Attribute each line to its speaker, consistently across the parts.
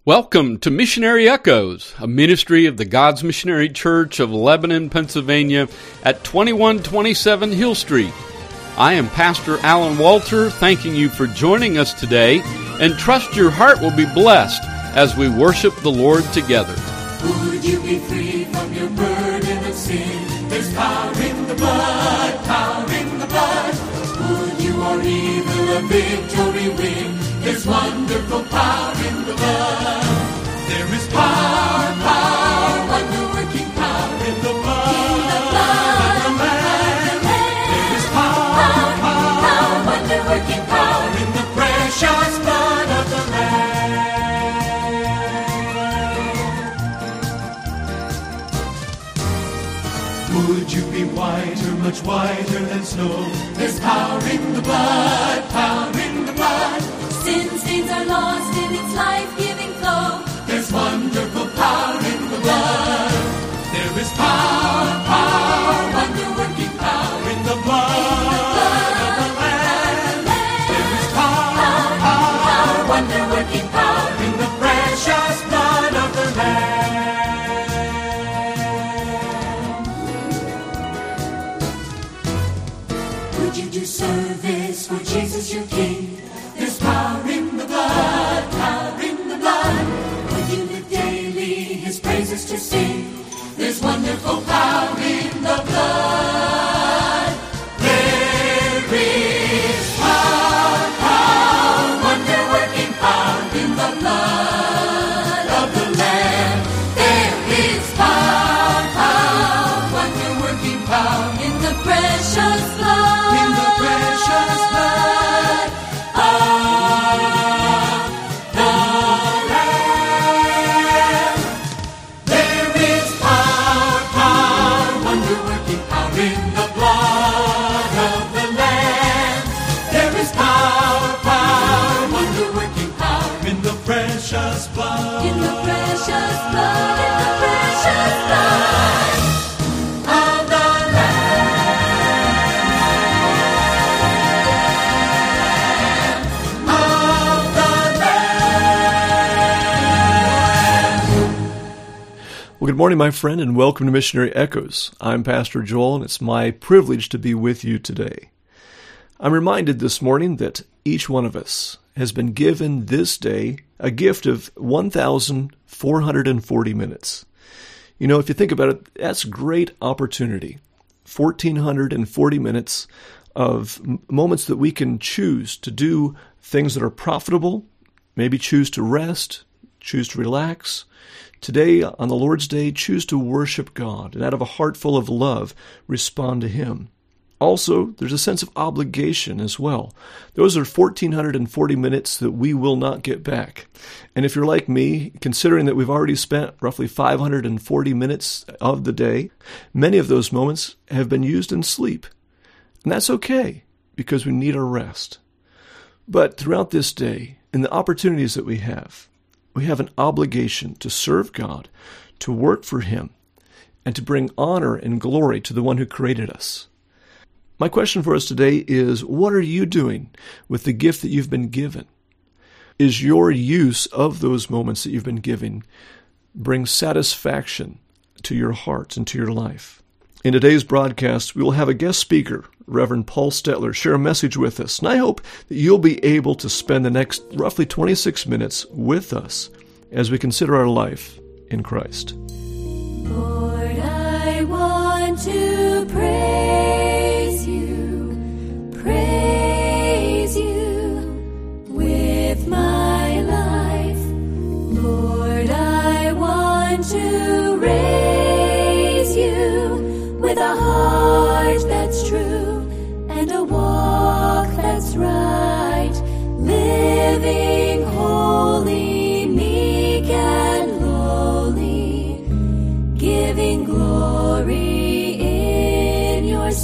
Speaker 1: Welcome to Missionary Echoes, a ministry of the God's Missionary Church of Lebanon, Pennsylvania at 2127 Hill Street. I am Pastor Alan Walter, thanking you for joining us today, and trust your heart will be blessed as we worship the Lord together.
Speaker 2: Would you be free from your burden of sin? There's power in the blood, power in the blood. Would you or evil a victory win? There's wonderful power in the blood. There is power, power, wonder-working power in the blood of the Lamb. There is power, power, wonder-working power in the precious blood of the Lamb. Would you be whiter, much whiter than snow? There's power in the blood, power in the blood.
Speaker 3: Sin stains are lost in its life-giving flow.
Speaker 2: There's wonderful power in the blood. There is power, power, wonder-working power in the blood of the Lamb. There is power, power, wonder-working power in the precious blood of the Lamb. Would you do service for Jesus your King? There's power in the blood, power in the blood. Would you live daily His praises to sing? There's wonderful power in the blood. There is power, power, wonder-working power in the blood of the Lamb. There is power, power, wonder-working power in the precious blood. In the precious blood of the Lamb. There is power, power, wonder-working power in the blood of the Lamb. There is power, power, wonder-working power in the precious blood.
Speaker 3: In the precious blood, in the precious blood
Speaker 2: of the
Speaker 4: Well, good morning, my friend, and welcome to Missionary Echoes. I'm Pastor Joel, and it's my privilege to be with you today. I'm reminded this morning that each one of us has been given this day a gift of 1,440 minutes. You know, if you think about it, that's a great opportunity. 1,440 minutes of moments that we can choose to do things that are profitable, maybe choose to rest, choose to relax. Today, on the Lord's Day, choose to worship God, and out of a heart full of love, respond to Him. Also, there's a sense of obligation as well. Those are 1,440 minutes that we will not get back. And if you're like me, considering that we've already spent roughly 540 minutes of the day, many of those moments have been used in sleep. And that's okay, because we need our rest. But throughout this day, in the opportunities that we have an obligation to serve God, to work for Him, and to bring honor and glory to the one who created us. My question for us today is, what are you doing with the gift that you've been given? Is your use of those moments that you've been given bring satisfaction to your heart and to your life? In today's broadcast, we will have a guest speaker, Reverend Paul Stetler, share a message with us. And I hope that you'll be able to spend the next roughly 26 minutes with us as we consider our life in Christ.
Speaker 3: Lord, I want to praise you with my life. Lord, I want to raise you with a heart that's true and a walk that's right, living holy, meek and lowly, giving glory in your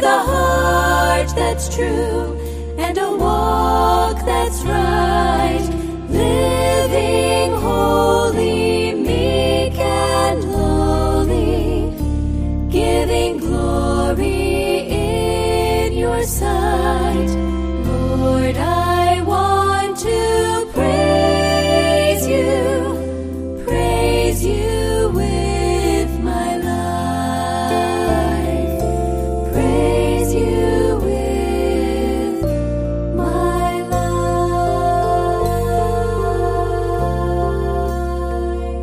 Speaker 3: a heart that's true and a walk that's right, living holy, meek and lowly, giving glory in your sight. Lord, I want to praise you with my life, praise you with my life.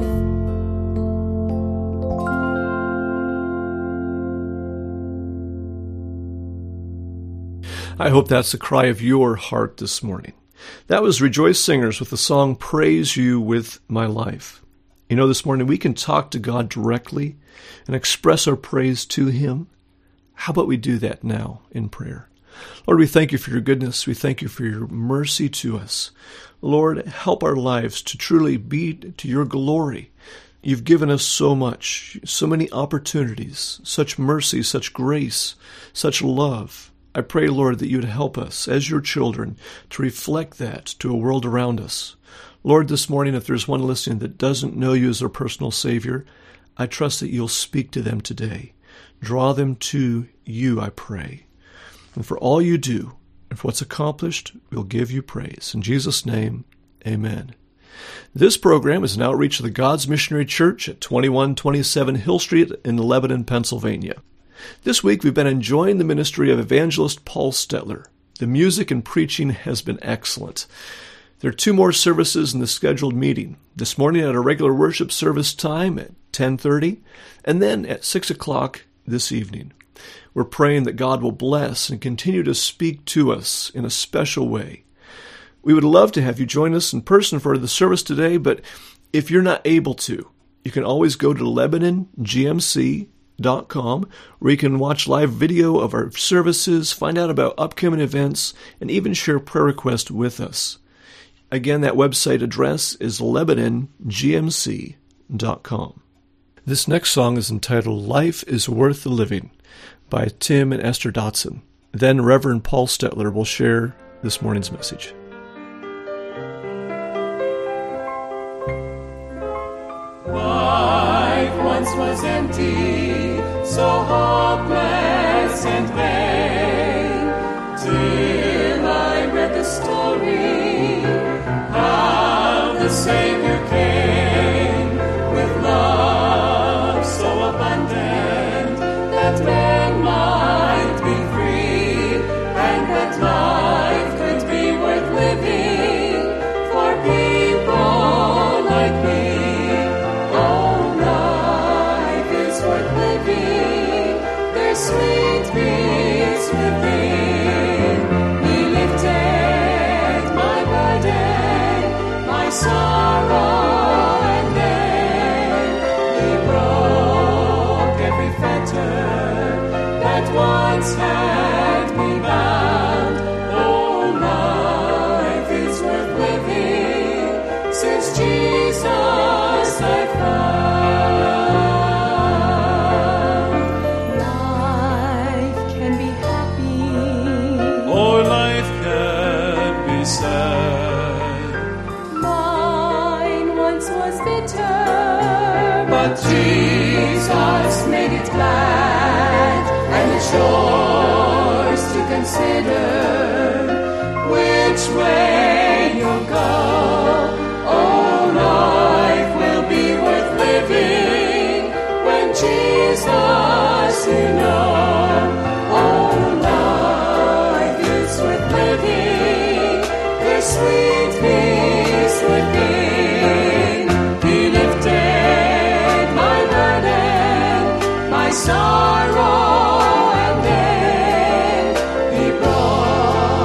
Speaker 4: I hope that's the cry of your heart this morning. That was Rejoice Singers with the song Praise You With My Life. You know, this morning we can talk to God directly and express our praise to Him. How about we do that now in prayer? Lord, we thank you for your goodness. We thank you for your mercy to us. Lord, help our lives to truly be to your glory. You've given us so much, so many opportunities, such mercy, such grace, such love. I pray, Lord, that you would help us as your children to reflect that to a world around us. Lord, this morning, if there's one listening that doesn't know you as their personal Savior, I trust that you'll speak to them today. Draw them to you, I pray. And for all you do, and for what's accomplished, we'll give you praise. In Jesus' name, amen. This program is an outreach of the God's Missionary Church at 2127 Hill Street in Lebanon, Pennsylvania. This week we've been enjoying the ministry of evangelist Paul Stetler. The music and preaching has been excellent. There are 2 more services in the scheduled meeting. This morning at a regular worship service time at 10:30, and then at 6 o'clock this evening. We're praying that God will bless and continue to speak to us in a special way. We would love to have you join us in person for the service today, but if you're not able to, you can always go to LebanonGMC.com, where you can watch live video of our services, find out about upcoming events, and even share prayer requests with us. Again, that website address is LebanonGMC.com. This next song is entitled Life is Worth the Living by Tim and Esther Dotson. Then Reverend Paul Stetler will share this morning's message.
Speaker 2: Life once was empty, so hopeless and vain, till I read the story how the Savior came with love so abundant that men might be free, and that life could be worth living for people like me. Sweet peace within, He lifted my burden, my sorrow, and then He broke every fetter that once had me bound. Oh, life is worth living, since Jesus I found. But Jesus made it glad, and it's yours to consider which way you'll go. Oh, life will be worth living when Jesus you know. Oh, life is worth living, there's sweet peace within. Sorrow, and then He broke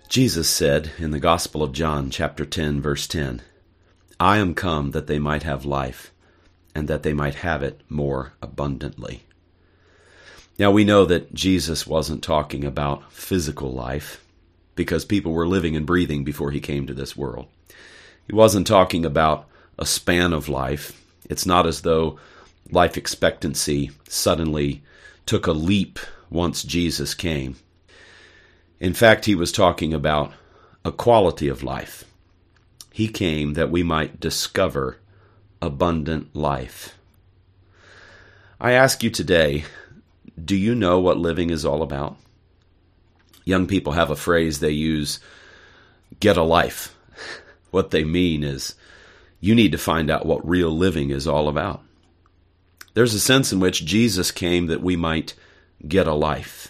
Speaker 5: Jesus said in the Gospel of John, chapter 10, verse 10, "I am come that they might have life, and that they might have it more abundantly." Now we know that Jesus wasn't talking about physical life, because people were living and breathing before he came to this world. He wasn't talking about a span of life. It's not as though life expectancy suddenly took a leap once Jesus came. In fact, he was talking about a quality of life. He came that we might discover abundant life. I ask you today, do you know what living is all about? Young people have a phrase they use, get a life. What they mean is, you need to find out what real living is all about. There's a sense in which Jesus came that we might get a life.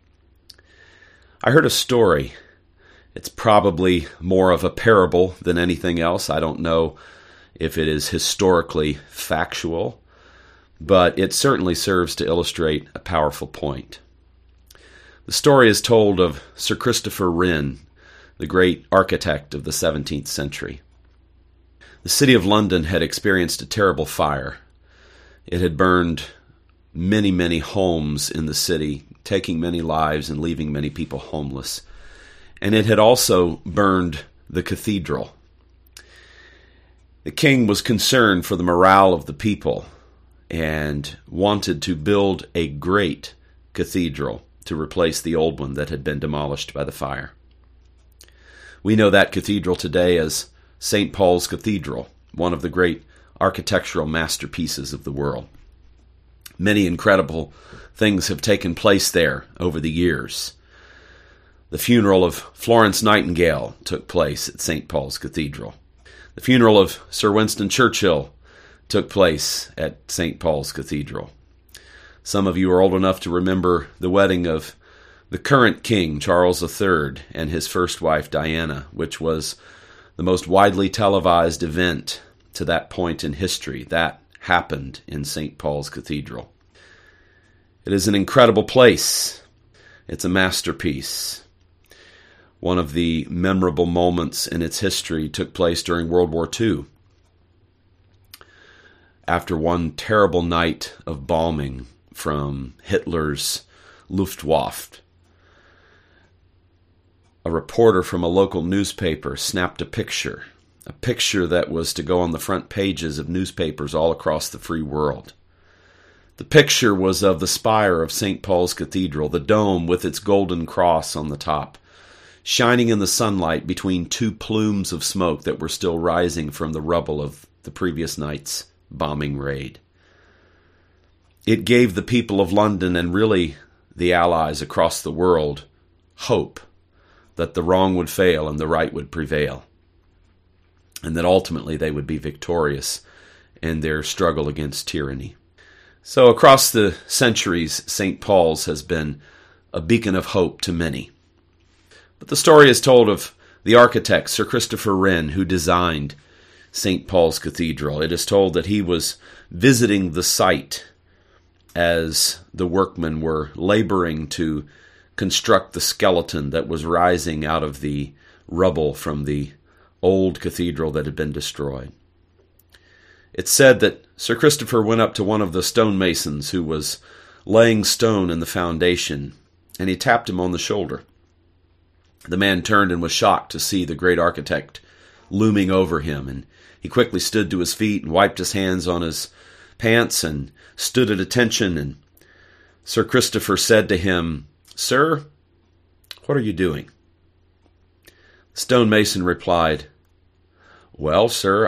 Speaker 5: I heard a story. It's probably more of a parable than anything else. I don't know if it is historically factual, but it certainly serves to illustrate a powerful point. The story is told of Sir Christopher Wren, the great architect of the 17th century. The city of London had experienced a terrible fire. It had burned many, many homes in the city, taking many lives and leaving many people homeless. And it had also burned the cathedral. The king was concerned for the morale of the people and wanted to build a great cathedral to replace the old one that had been demolished by the fire. We know that cathedral today as St. Paul's Cathedral, one of the great architectural masterpieces of the world. Many incredible things have taken place there over the years. The funeral of Florence Nightingale took place at St. Paul's Cathedral. The funeral of Sir Winston Churchill took place at St. Paul's Cathedral. Some of you are old enough to remember the wedding of the current king, Charles III, and his first wife, Diana, which was the most widely televised event to that point in history. That happened in St. Paul's Cathedral. It is an incredible place. It's a masterpiece. One of the memorable moments in its history took place during World War II. After one terrible night of bombing from Hitler's Luftwaffe, a reporter from a local newspaper snapped a picture that was to go on the front pages of newspapers all across the free world. The picture was of the spire of St. Paul's Cathedral, the dome with its golden cross on the top, shining in the sunlight between two plumes of smoke that were still rising from the rubble of the previous night's bombing raid. It gave the people of London, and really the Allies across the world, hope that the wrong would fail and the right would prevail, and that ultimately they would be victorious in their struggle against tyranny. So across the centuries, St. Paul's has been a beacon of hope to many. But the story is told of the architect, Sir Christopher Wren, who designed St. Paul's Cathedral. It is told that he was visiting the site as the workmen were laboring to construct the skeleton that was rising out of the rubble from the old cathedral that had been destroyed. It's said that Sir Christopher went up to one of the stonemasons who was laying stone in the foundation, and he tapped him on the shoulder. The man turned and was shocked to see the great architect looming over him, and he quickly stood to his feet and wiped his hands on his pants and stood at attention, and Sir Christopher said to him, "Sir, what are you doing?" The stonemason replied, "Well, sir,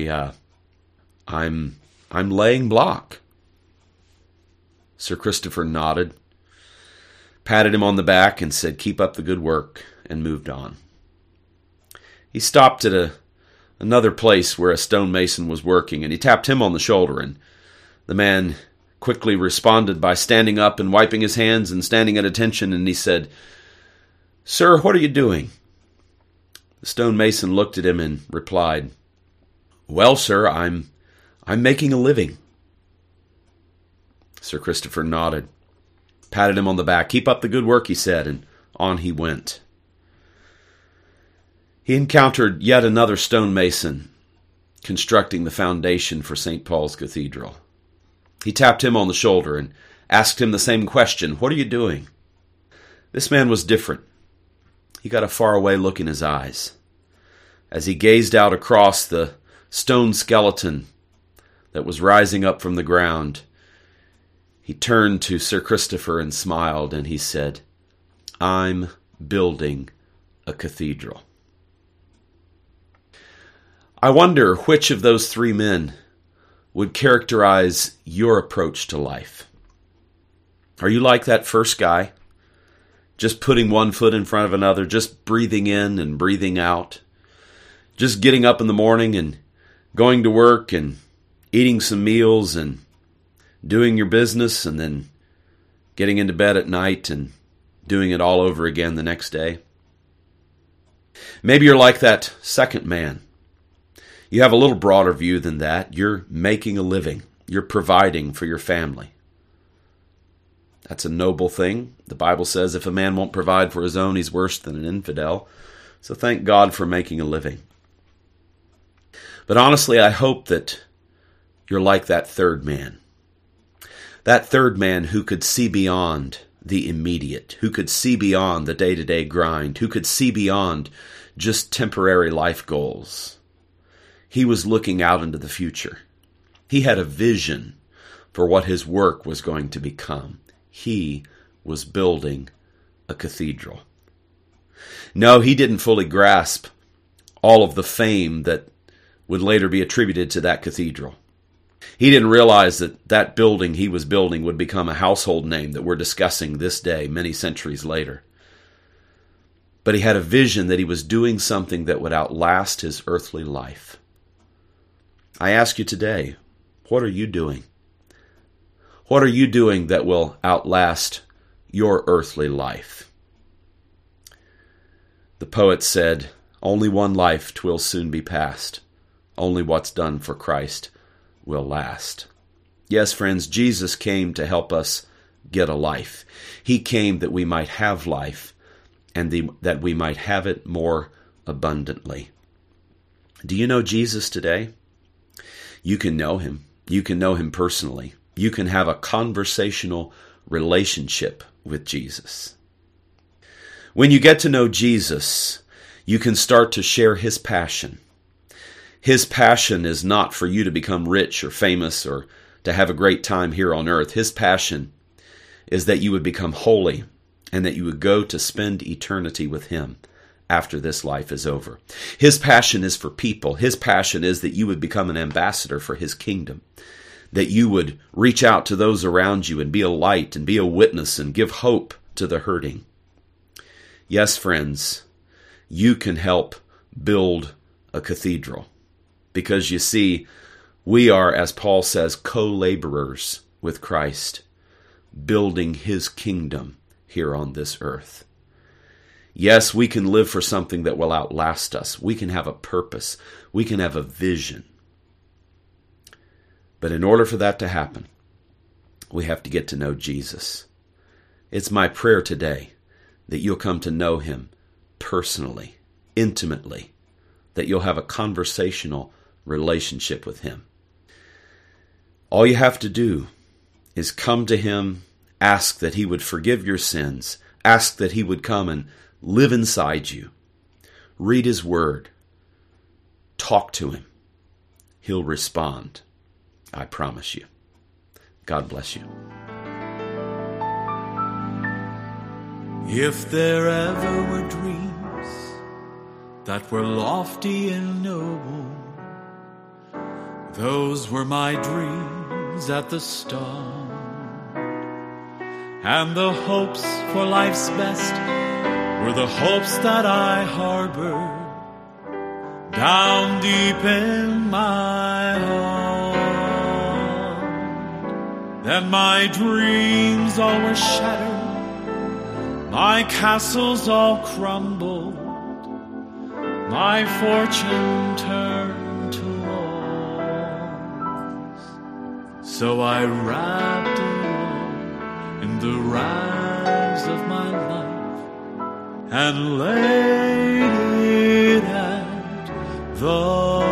Speaker 5: I'm laying block." Sir Christopher nodded, patted him on the back, and said, "Keep up the good work," and moved on. He stopped at another place where a stonemason was working, and he tapped him on the shoulder, and the man quickly responded by standing up and wiping his hands and standing at attention, and he said, "Sir, what are you doing?" The stonemason looked at him and replied, "Well, sir, I'm making a living." Sir Christopher nodded, patted him on the back. "Keep up the good work," he said, and on he went. He encountered yet another stonemason constructing the foundation for St. Paul's Cathedral. He tapped him on the shoulder and asked him the same question, "What are you doing?" This man was different. He got a faraway look in his eyes as he gazed out across the stone skeleton that was rising up from the ground. He turned to Sir Christopher and smiled, and he said, "I'm building a cathedral." I wonder which of those three men would characterize your approach to life. Are you like that first guy, just putting one foot in front of another, just breathing in and breathing out, just getting up in the morning and going to work and eating some meals and doing your business and then getting into bed at night and doing it all over again the next day? Maybe you're like that second man. You have a little broader view than that. You're making a living. You're providing for your family. That's a noble thing. The Bible says if a man won't provide for his own, he's worse than an infidel. So thank God for making a living. But honestly, I hope that you're like that third man. That third man who could see beyond the immediate, who could see beyond the day-to-day grind, who could see beyond just temporary life goals. He was looking out into the future. He had a vision for what his work was going to become. He was building a cathedral. No, he didn't fully grasp all of the fame that would later be attributed to that cathedral. He didn't realize that that building he was building would become a household name that we're discussing this day, many centuries later. But he had a vision that he was doing something that would outlast his earthly life. I ask you today, what are you doing? What are you doing that will outlast your earthly life? The poet said, "Only one life 'twill soon be past. Only what's done for Christ will last." Yes, friends, Jesus came to help us get a life. He came that we might have life and that we might have it more abundantly. Do you know Jesus today? You can know him. You can know him personally. You can have a conversational relationship with Jesus. When you get to know Jesus, you can start to share his passion. His passion is not for you to become rich or famous or to have a great time here on earth. His passion is that you would become holy and that you would go to spend eternity with him after this life is over. His passion is for people. His passion is that you would become an ambassador for his kingdom, that you would reach out to those around you and be a light and be a witness and give hope to the hurting. Yes, friends, you can help build a cathedral because you see, we are, as Paul says, co-laborers with Christ, building his kingdom here on this earth. Yes, we can live for something that will outlast us. We can have a purpose. We can have a vision. But in order for that to happen, we have to get to know Jesus. It's my prayer today that you'll come to know him personally, intimately, that you'll have a conversational relationship with him. All you have to do is come to him, ask that he would forgive your sins, ask that he would come and live inside you. Read his word. Talk to him. He'll respond. I promise you. God bless you.
Speaker 6: If there ever were dreams that were lofty and noble, those were my dreams at the start. And the hopes for life's best were the hopes that I harbored down deep in my heart. Then my dreams all were shattered, my castles all crumbled, my fortune turned to loss. So I wrapped it all in the rags of my life and laid it out the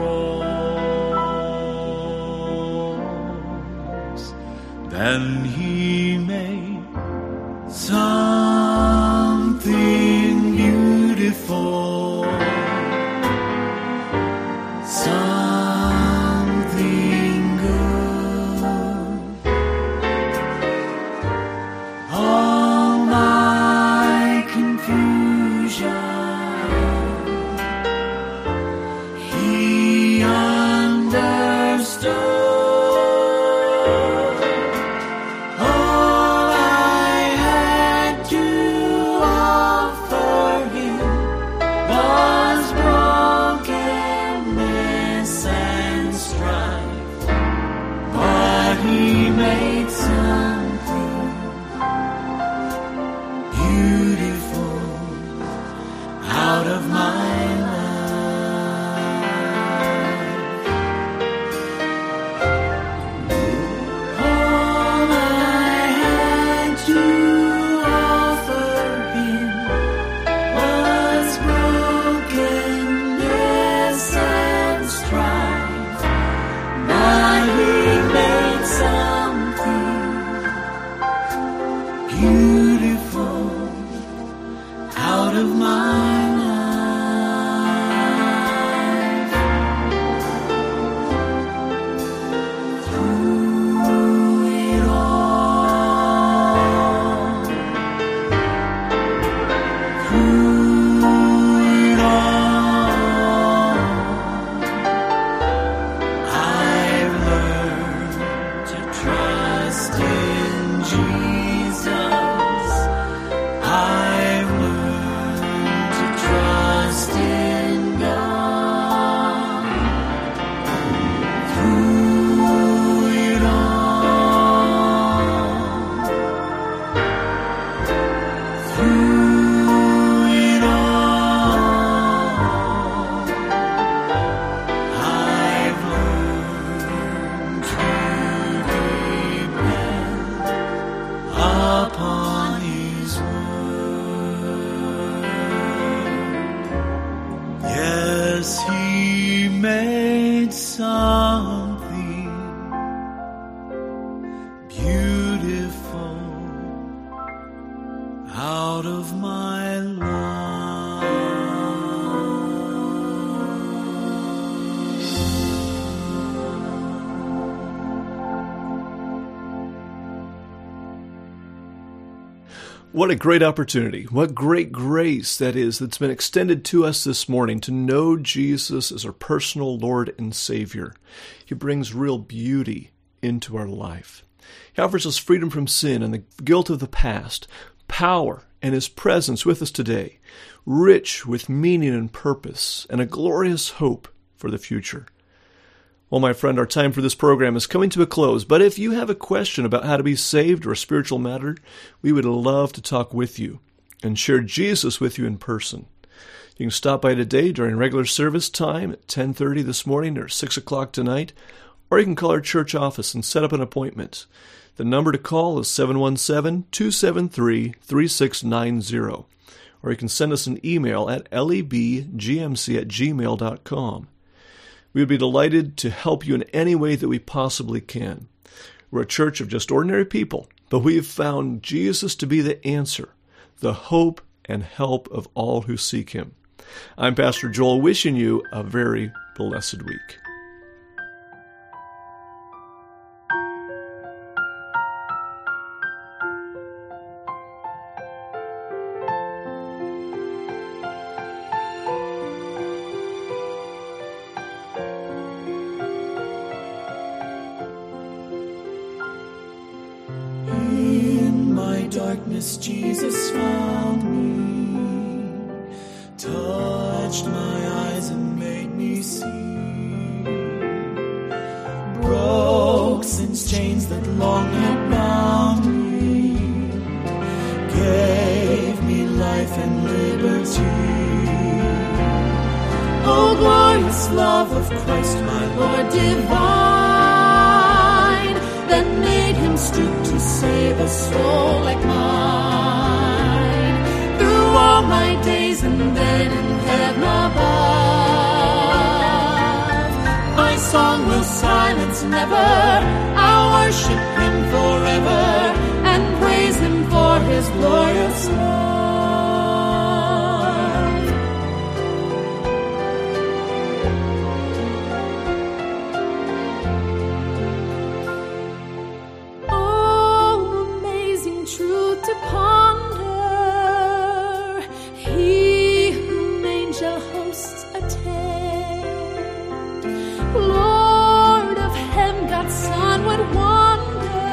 Speaker 6: cross. Then he made something beautiful, something good. All my confusion he understood. All I had to offer him was brokenness and strife, but he made something beautiful out of my life. All I had to offer him was brokenness and strife, but he made something beautiful out of my life. Through it all, I've learned to trust in Jesus. I've learned to trust in God. Through it all, I've learned to depend upon his word. Yes, he made something beautiful out of my life.
Speaker 4: What a great opportunity. What great grace that is that's been extended to us this morning to know Jesus as our personal Lord and Savior. He brings real beauty into our life. He offers us freedom from sin and the guilt of the past, power and His presence with us today, rich with meaning and purpose, and a glorious hope for the future. Well, my friend, our time for this program is coming to a close, but if you have a question about how to be saved or a spiritual matter, we would love to talk with you and share Jesus with you in person. You can stop by today during regular service time at 10:30 this morning or 6 o'clock tonight, or you can call our church office and set up an appointment. The number to call is 717-273-3690, or you can send us an email at lebgmc@gmail.com. We would be delighted to help you in any way that we possibly can. We're a church of just ordinary people, but we have found Jesus to be the answer, the hope and help of all who seek Him. I'm Pastor Joel, wishing you a very blessed week.
Speaker 6: Darkness, Jesus found me, touched my eyes and made me see, broke sin's chains that long had bound me, gave me life and liberty. Oh, glorious love of Christ, my Lord divine, that made Him stoop to save a soul like mine. Through all my days and then in heaven above,
Speaker 3: will silence never. I'll worship him forever and praise him for his glorious love. Oh, amazing truth to ponder. He whom angel hosts attend, Lord of heaven, God's Son would wander.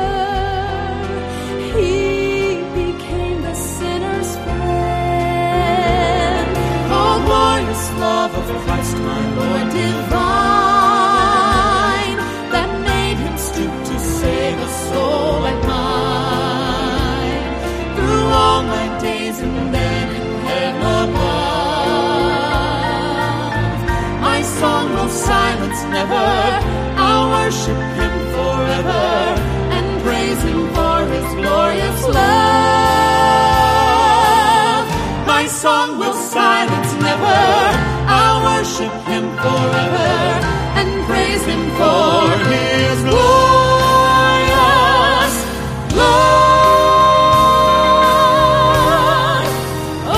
Speaker 3: He became the sinner's friend. Oh, glorious love of Christ, my Lord divine, that made him stoop to save a soul like mine. Through all my days and then in heaven above, my song will silence never. I'll worship him forever and praise him for his glorious love. My song will silence never. I'll worship him forever and praise him for his glorious love. Oh,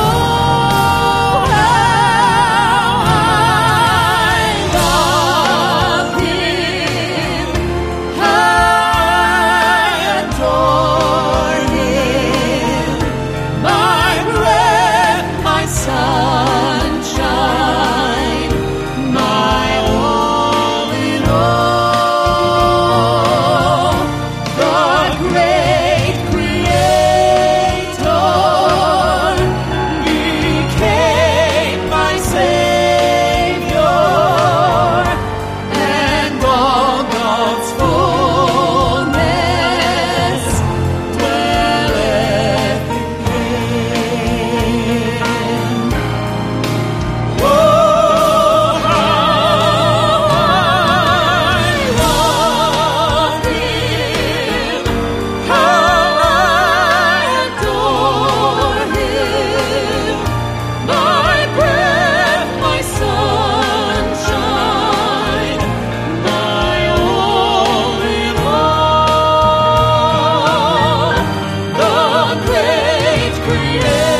Speaker 3: how I love him, how I adore him, my breath, my sunshine, my all in all. The great Creator became my Savior, and all God's fullness dwelleth in him. Oh, how I love him, how I adore him, my breath, my sunshine, my all in all. The great Creator